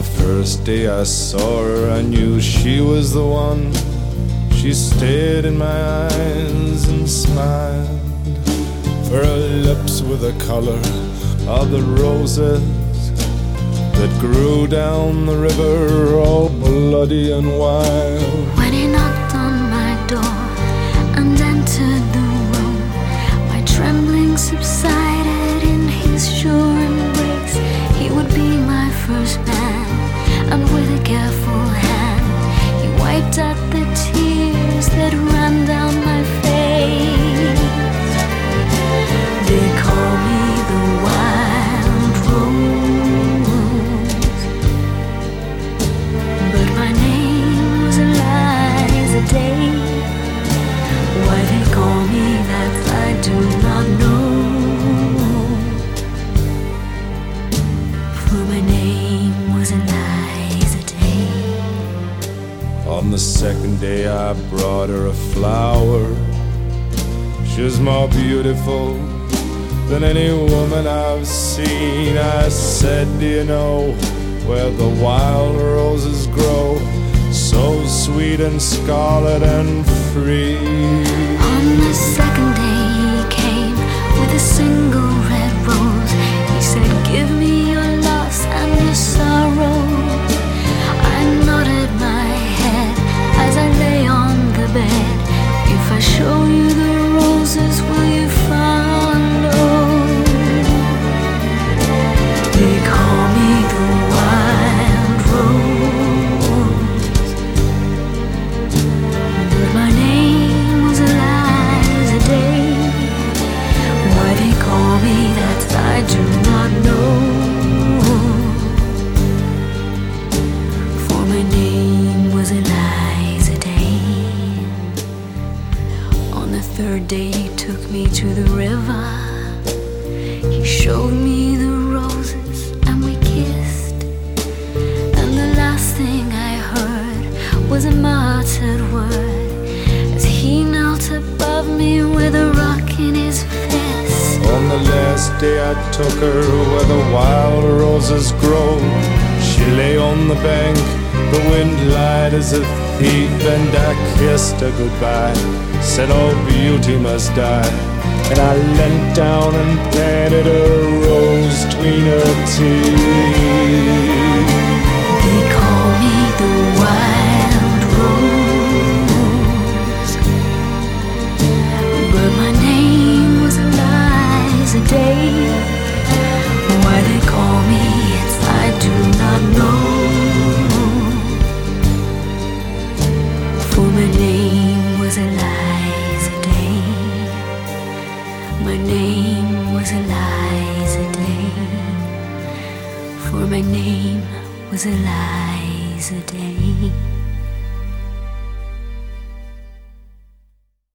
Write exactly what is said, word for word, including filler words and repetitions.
the first day I saw her, I knew she was the one. She stared in my eyes and smiled. For her lips were the color of the roses that grew down the river, all bloody and wild. When he knocked on my door and entered the room, my trembling subsided in his sure embrace. He would be my first man, and with a careful hand he wiped out the tears that ran down my face. They call me the wild rose, but my name was Eliza Day. Why they call me that I do not know, for my name was Eliza Day. On the second day I brought her a flower. She was more beautiful than any woman I've seen. I said, do you know where the wild roses grow, so sweet and scarlet and free? On the second day he came with a single red rose. He said, give me your loss and your sorrow. I nodded my head as I lay on the bed. If I show you the roses, will you follow? They call me the wild rose, but my name was Eliza Day. Why they call me that I do not know, for my name was Eliza Day. On the third day he took me to the river. He showed me the roses and we kissed, and the last thing I heard was a muttered word as he knelt above me with a rock in his fist. On the last day I took her where the wild roses grow. She lay on the bank, the wind lied as a thief, and I kissed her goodbye, said all beauty must die. And I leant down and planted a rose between her teeth. They call me the wild rose, but my name was Eliza Day. Why they call me it I do not know, for my name was Eliza Day. My name was Eliza Day, for my name was Eliza Day.